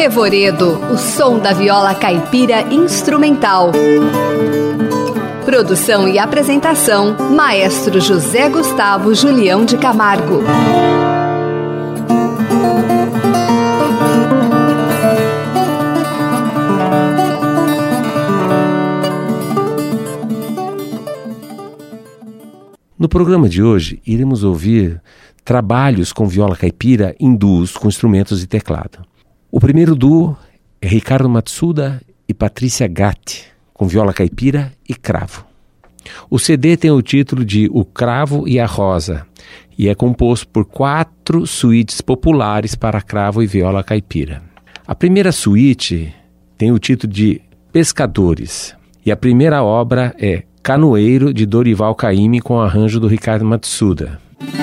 Revoredo, o som da viola caipira instrumental. Produção e apresentação, Maestro José Gustavo Julião de Camargo. No programa de hoje, iremos ouvir trabalhos com viola caipira em duos com instrumentos de teclado. O primeiro duo é Ricardo Matsuda e Patrícia Gatti, com viola caipira e cravo. O CD tem o título de O Cravo e a Rosa e é composto por 4 suítes populares para cravo e viola caipira. A primeira suíte tem o título de Pescadores e a primeira obra é Canoeiro, de Dorival Caymmi, com arranjo do Ricardo Matsuda.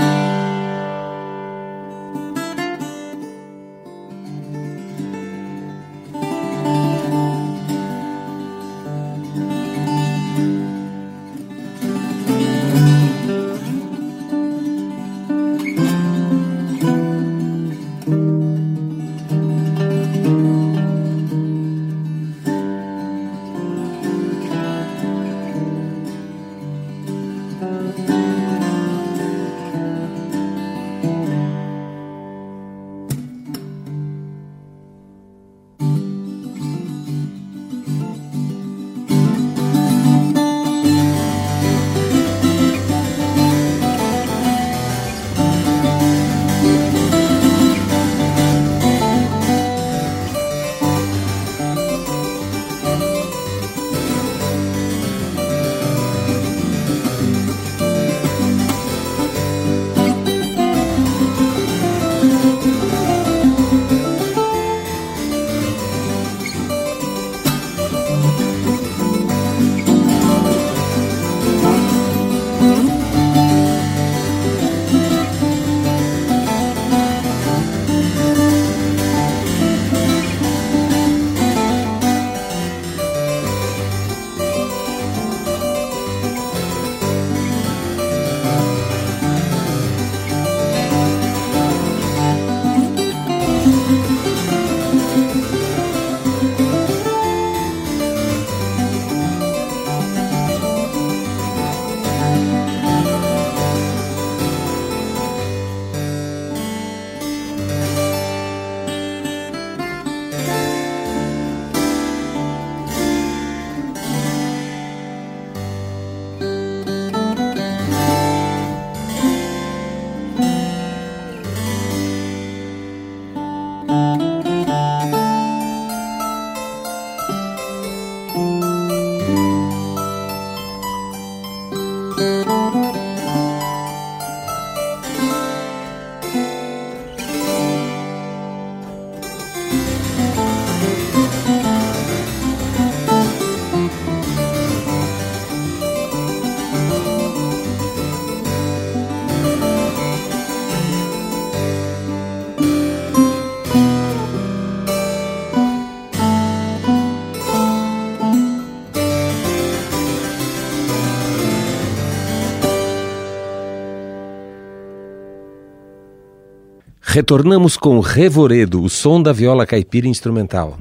Retornamos com Revoredo, o som da viola caipira instrumental.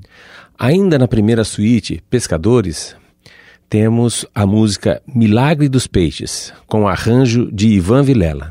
Ainda na primeira suíte, Pescadores, temos a música Milagre dos Peixes, com arranjo de Ivan Vilela.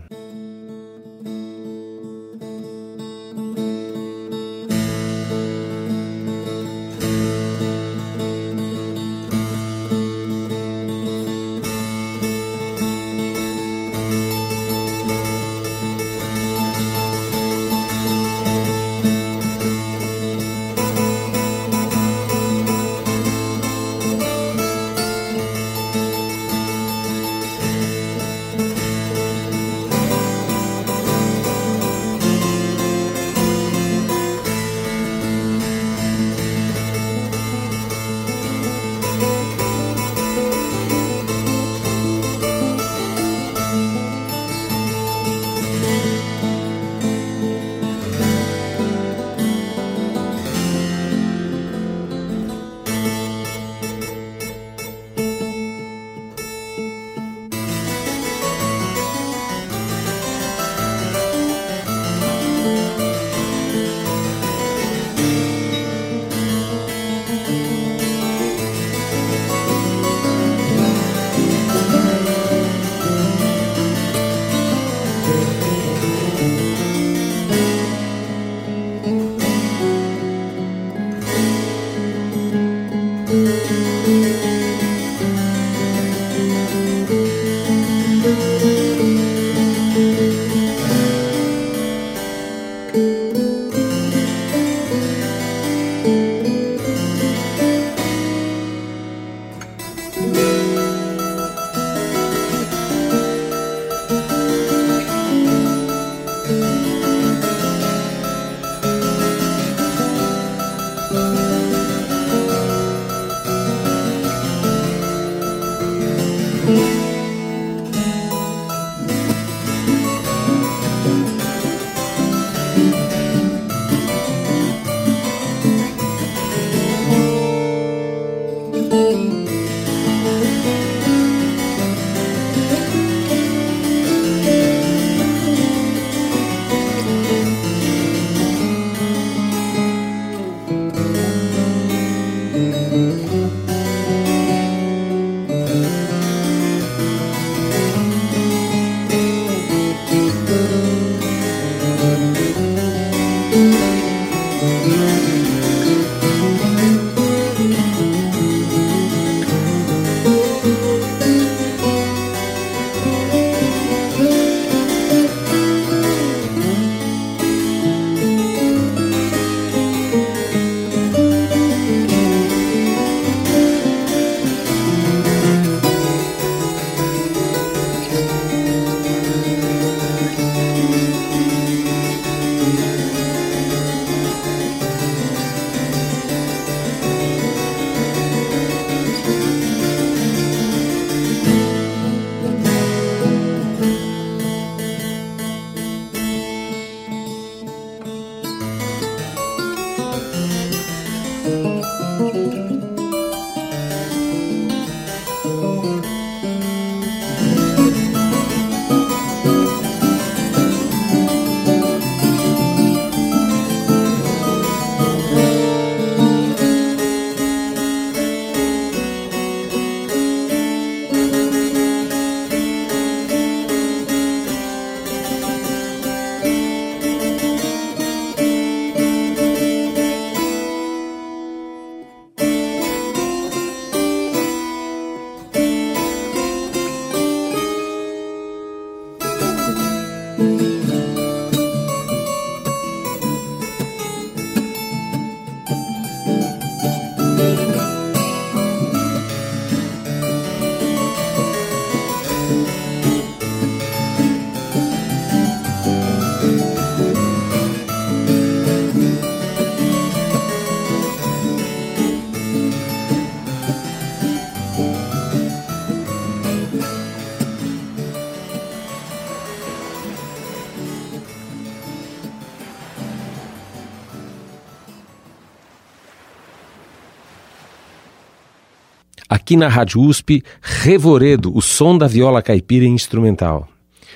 Aqui na Rádio USP, Revoredo, o som da viola caipira instrumental.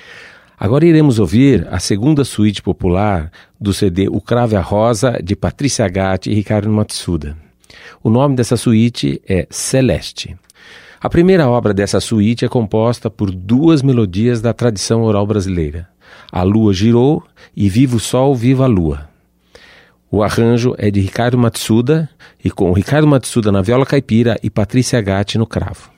Agora iremos ouvir a segunda suíte popular do CD O Cravo e a Rosa, de Patrícia Gatti e Ricardo Matsuda. O nome dessa suíte é Celeste. A primeira obra dessa suíte é composta por duas melodias da tradição oral brasileira, A Lua Girou e Viva o Sol, Viva a Lua. O arranjo é de Ricardo Matsuda e com Ricardo Matsuda na viola caipira e Patrícia Gatti no cravo.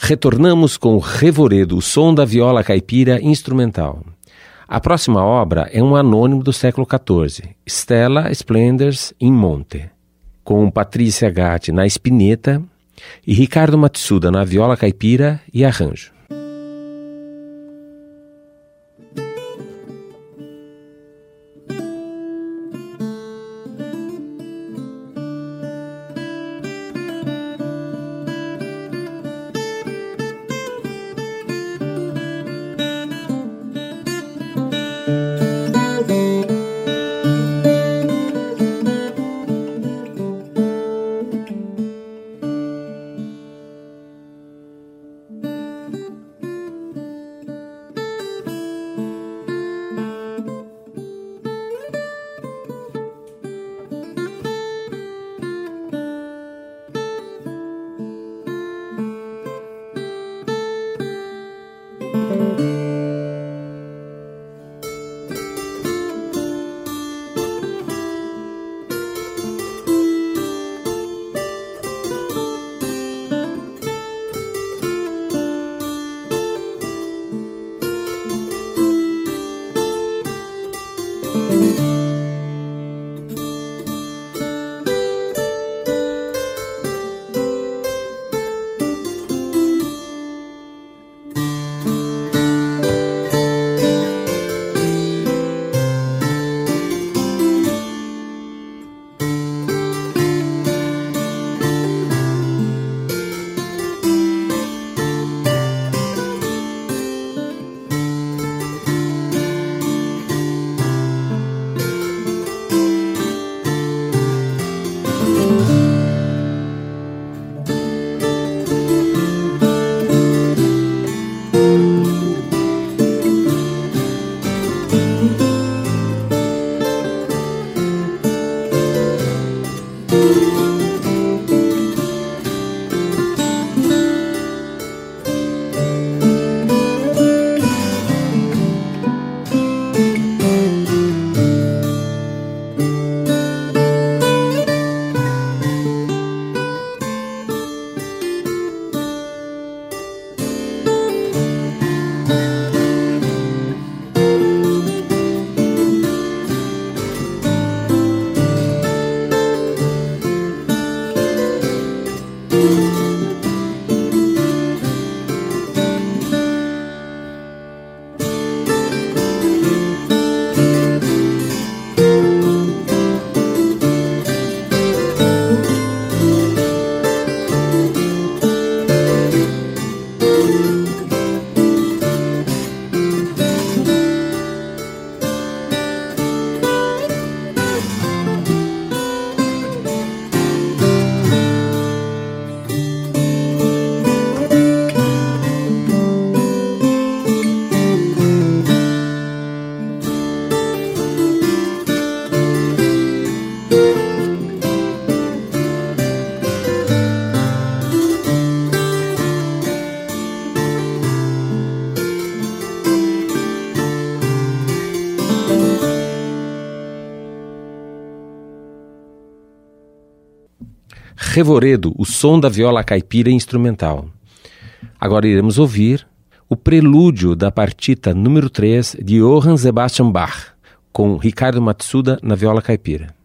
Retornamos com Revoredo, o som da viola caipira instrumental. A próxima obra é um anônimo do século XIV, Stella Splendors in Monte, com Patrícia Gatti na espineta e Ricardo Matsuda na viola caipira e arranjo. Revoredo, o som da viola caipira instrumental. Agora iremos ouvir o prelúdio da partita número 3 de Johann Sebastian Bach, com Ricardo Matsuda na viola caipira.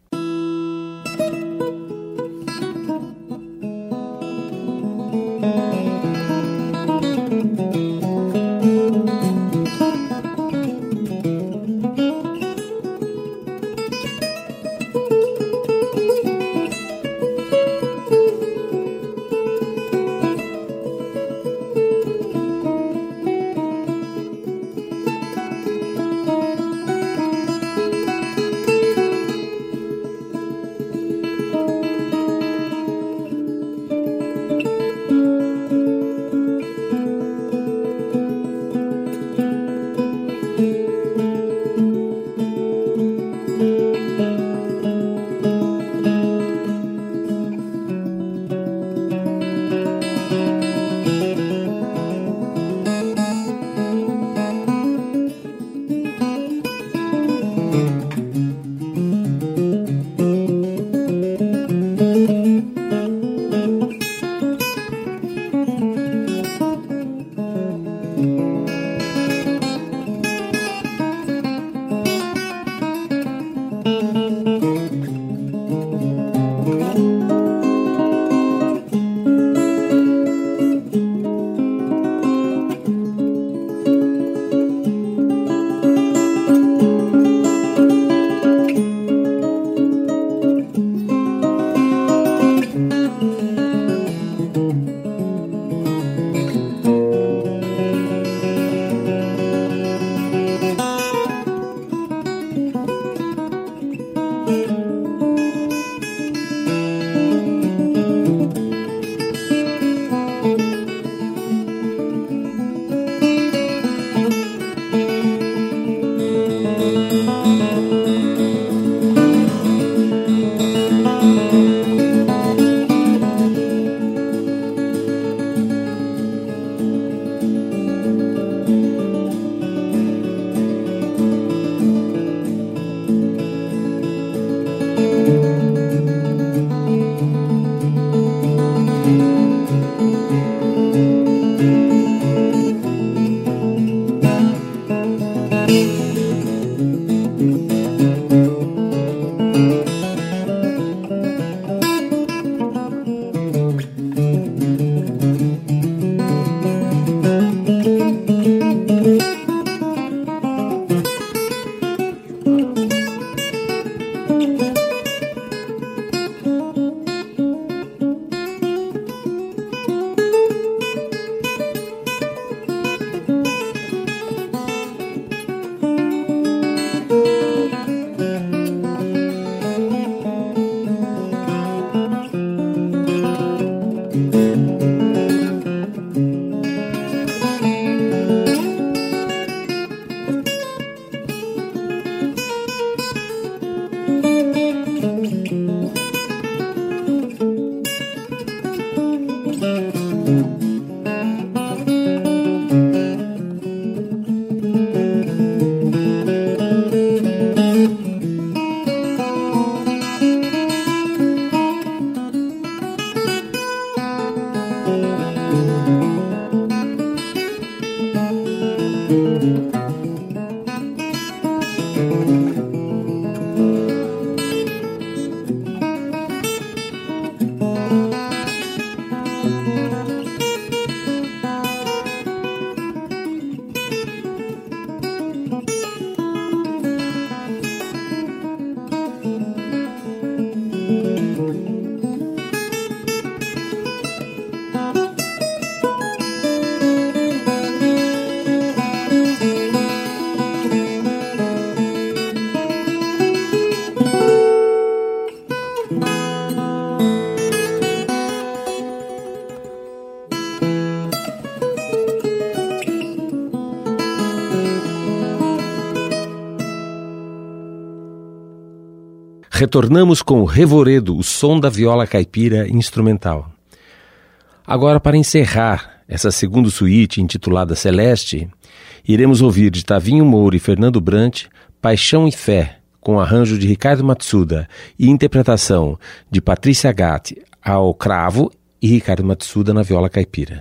Retornamos com Revoredo, o som da viola caipira instrumental. Agora, para encerrar essa segunda suíte intitulada Celeste, iremos ouvir de Tavinho Moura e Fernando Brant Paixão e Fé, com arranjo de Ricardo Matsuda e interpretação de Patrícia Gatti ao cravo e Ricardo Matsuda na viola caipira.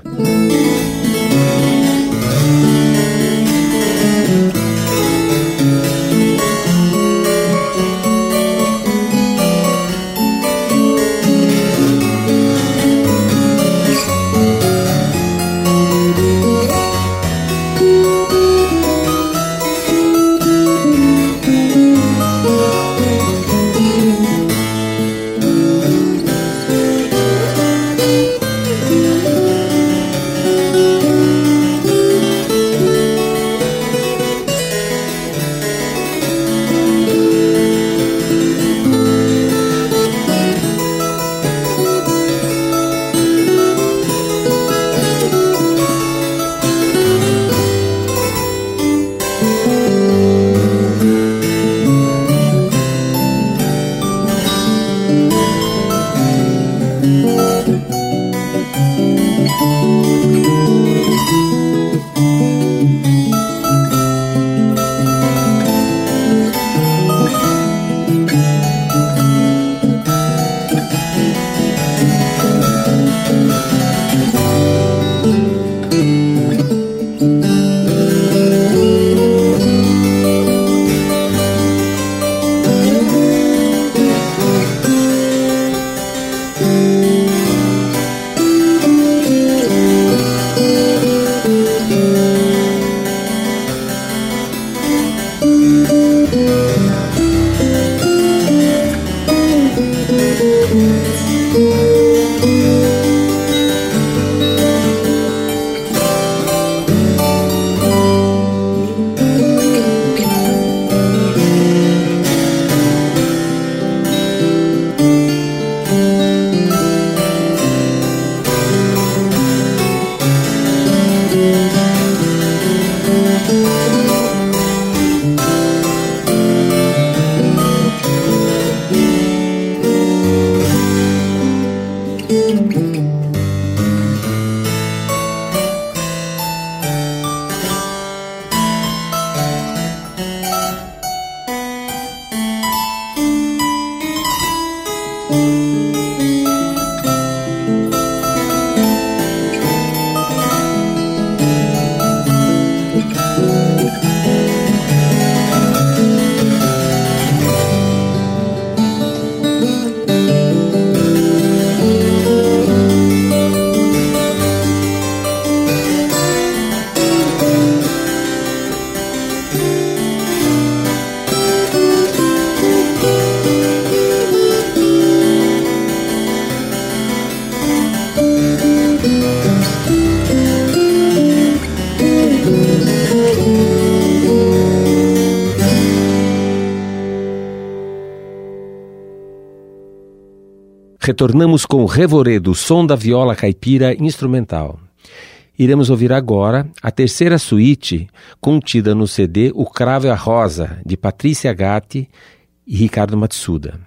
Retornamos com Revoredo, o som da viola caipira instrumental. Iremos ouvir agora a terceira suíte contida no CD O Cravo e a Rosa, de Patrícia Gatti e Ricardo Matsuda.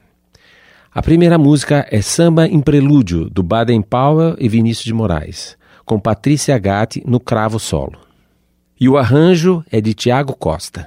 A primeira música é Samba em Prelúdio, do Baden Powell e Vinícius de Moraes, com Patrícia Gatti no cravo solo. E o arranjo é de Tiago Costa.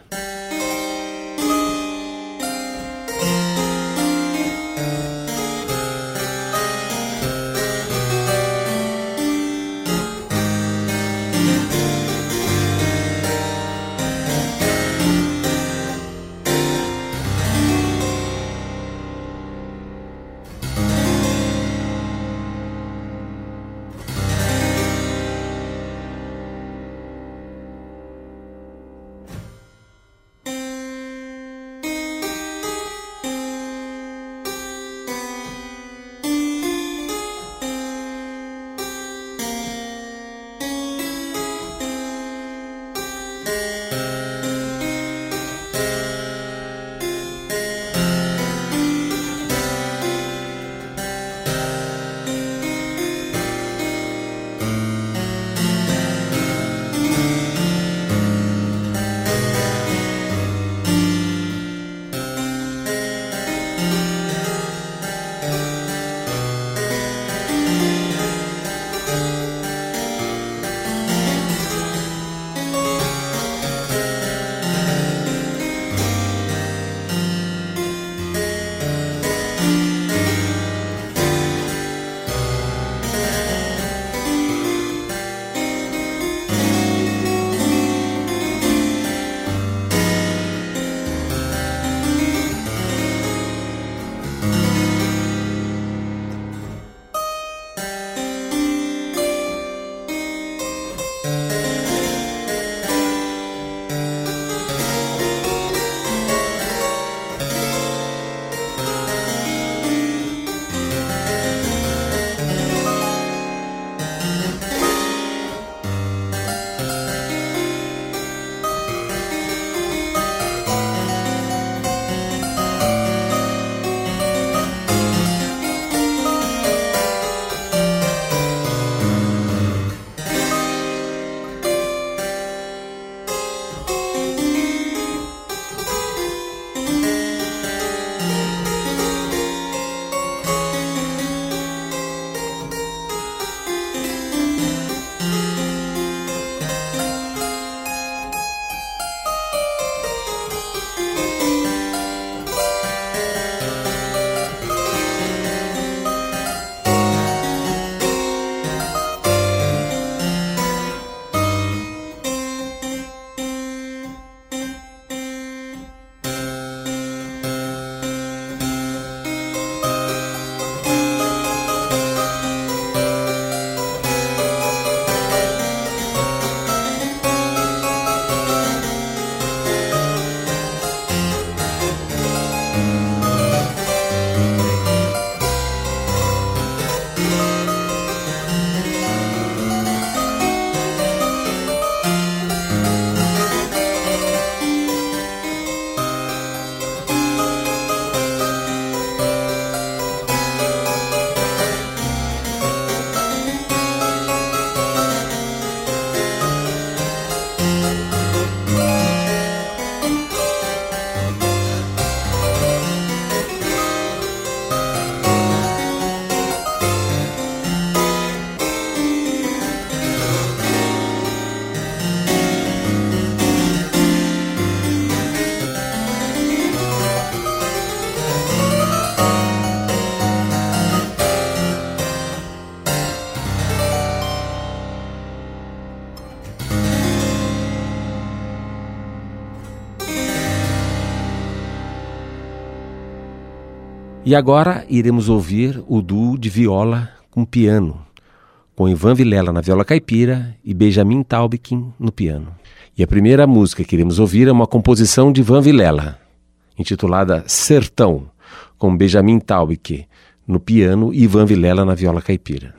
E agora iremos ouvir o duo de viola com piano, com Ivan Vilela na viola caipira e Benjamin Taubkin no piano. E a primeira música que iremos ouvir é uma composição de Ivan Vilela, intitulada Sertão, com Benjamin Taubkin no piano e Ivan Vilela na viola caipira.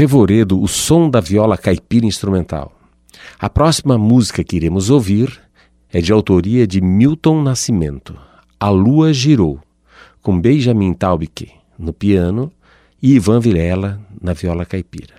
Revoredo, o som da viola caipira instrumental. A próxima música que iremos ouvir é de autoria de Milton Nascimento, A Lua Girou, com Benjamin Taubke no piano e Ivan Vilela na viola caipira.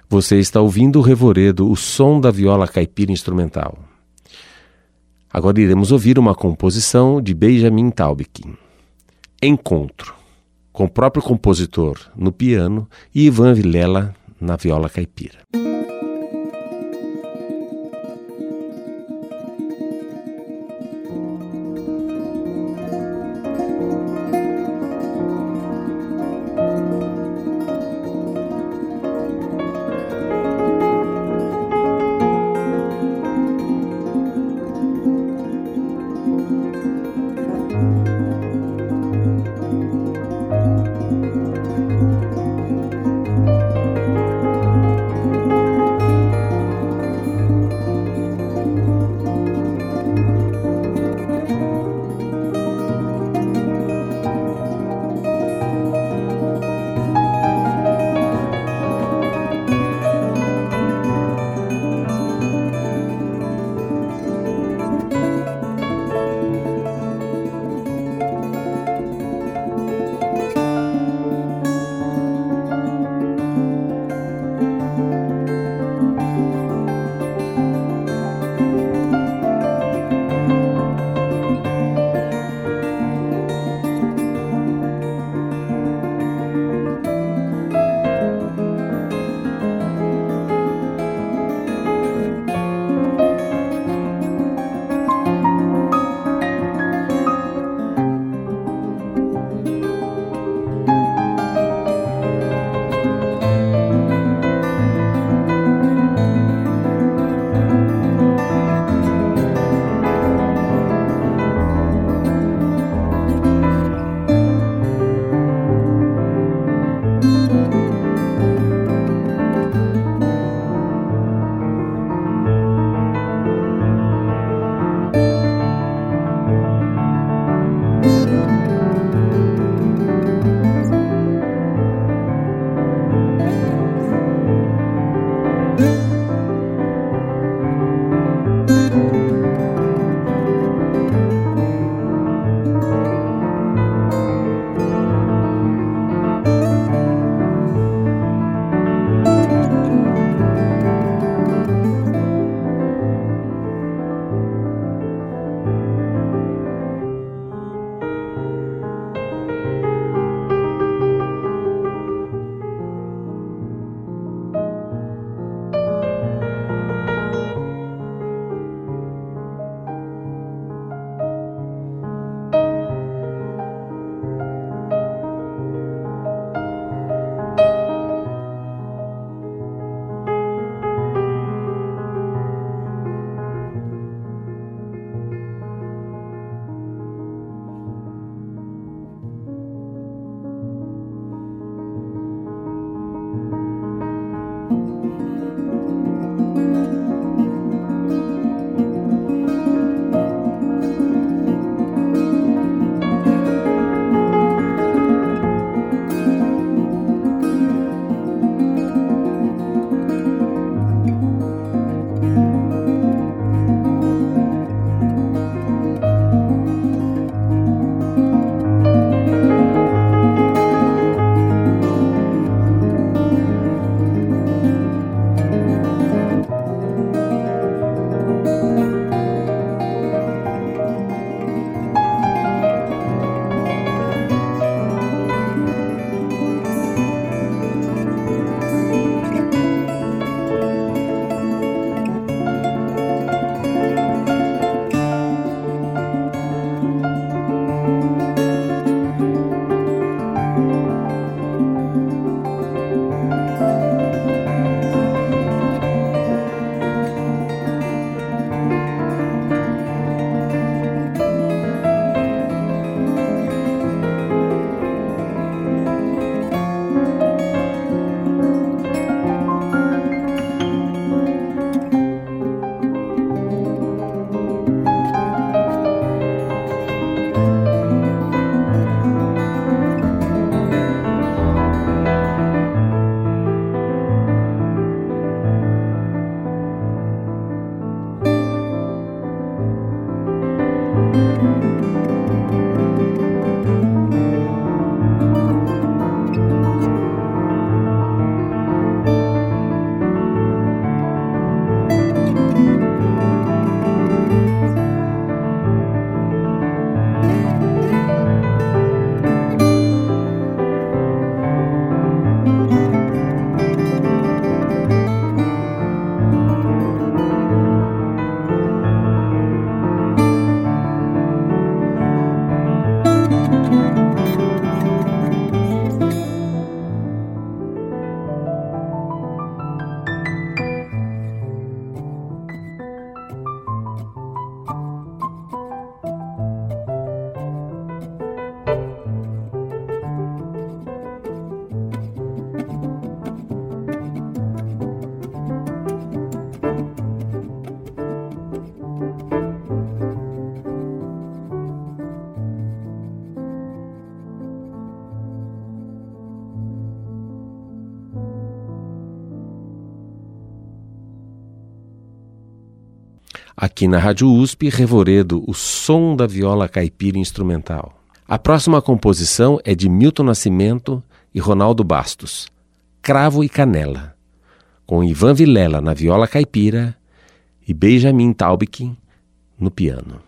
Você está ouvindo o Revoredo, o som da viola caipira instrumental. Agora iremos ouvir uma composição de Benjamin Taubkin, Encontro, com o próprio compositor no piano e Ivan Vilela na viola caipira. Aqui na Rádio USP, Revoredo, o som da viola caipira instrumental. A próxima composição é de Milton Nascimento e Ronaldo Bastos, Cravo e Canela, com Ivan Vilela na viola caipira e Benjamin Taubkin no piano.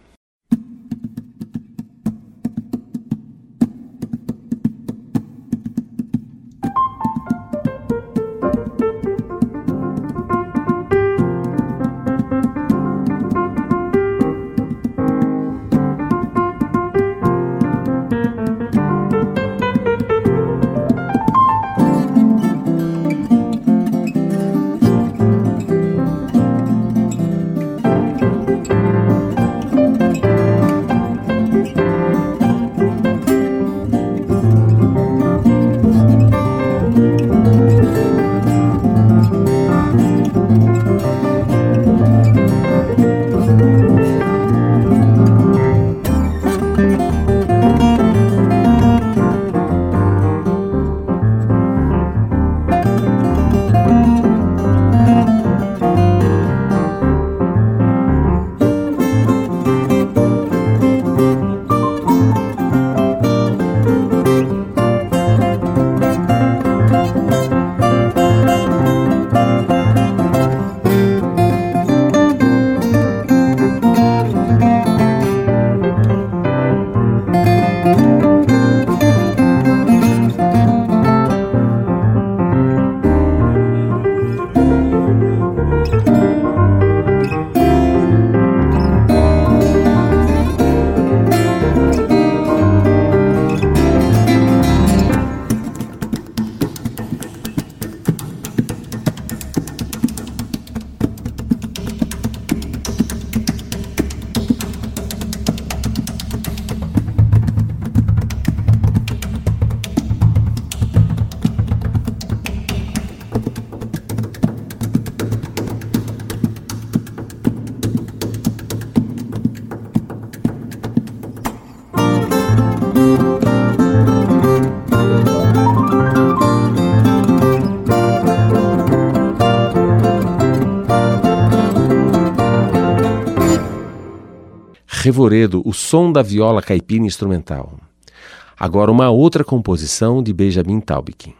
Revoredo, o som da viola caipira instrumental. Agora uma outra composição de Benjamin Taubkin.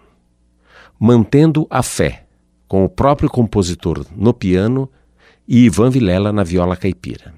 Mantendo a Fé, com o próprio compositor no piano e Ivan Vilela na viola caipira.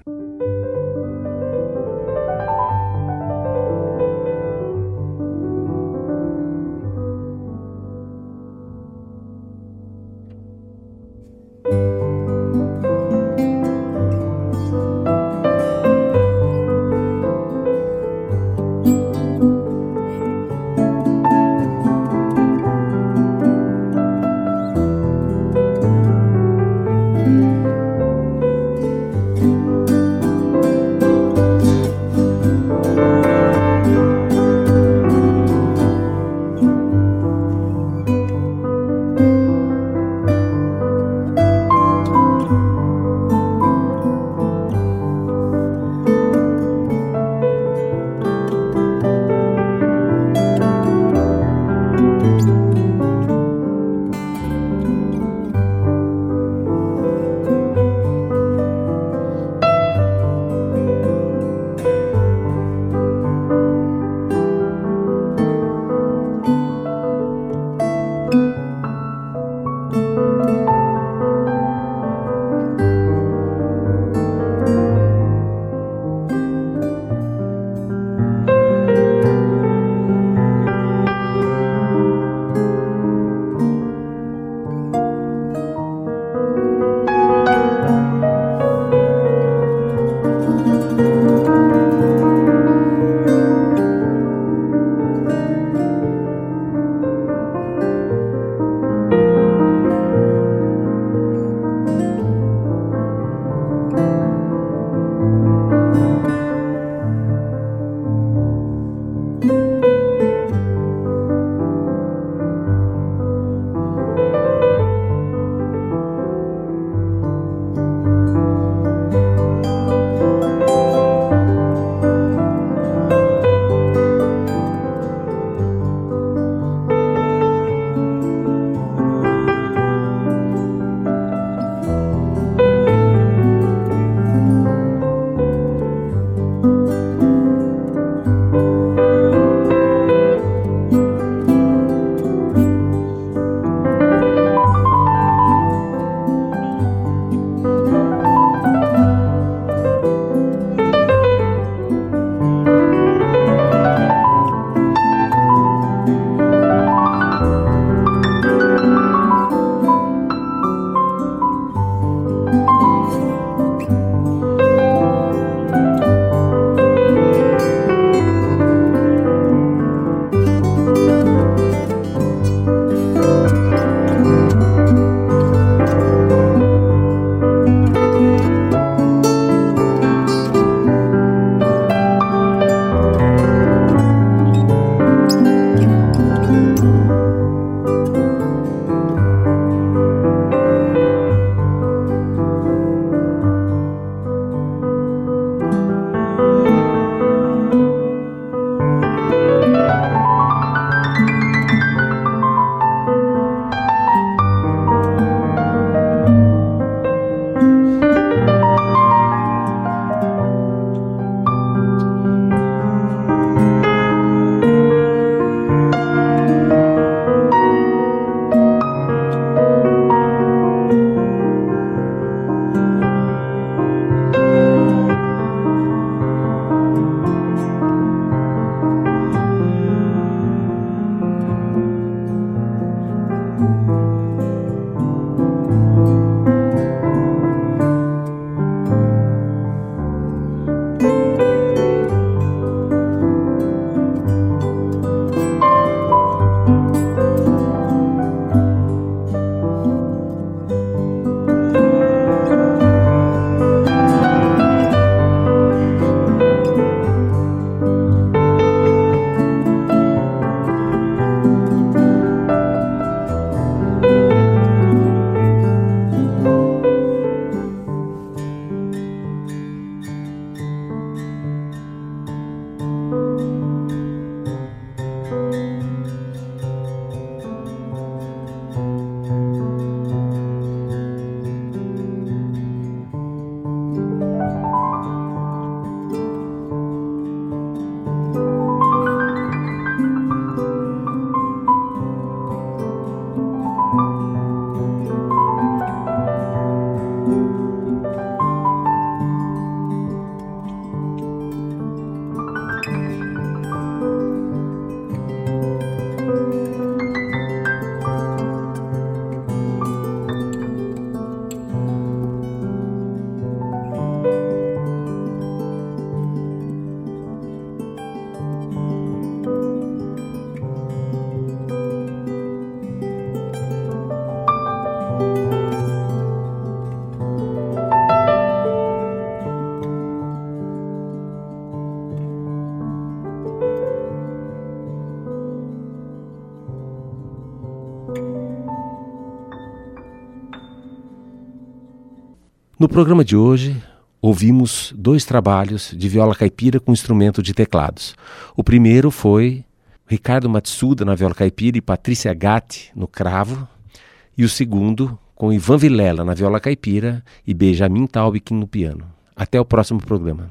No programa de hoje, ouvimos 2 trabalhos de viola caipira com instrumento de teclados. O primeiro foi Ricardo Matsuda na viola caipira e Patrícia Gatti no cravo. E o segundo com Ivan Vilela na viola caipira e Benjamin Taubkin no piano. Até o próximo programa.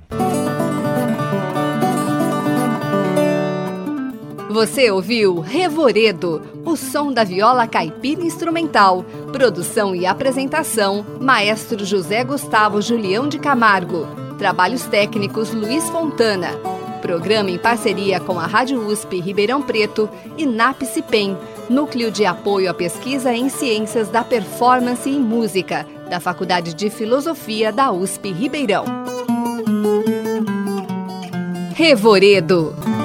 Você ouviu Revoredo, o som da viola caipira instrumental. Produção e apresentação, Maestro José Gustavo Julião de Camargo. Trabalhos técnicos, Luiz Fontana. Programa em parceria com a Rádio USP Ribeirão Preto e NAPCIPEM, Núcleo de Apoio à Pesquisa em Ciências da Performance e Música, da Faculdade de Filosofia da USP Ribeirão. Revoredo.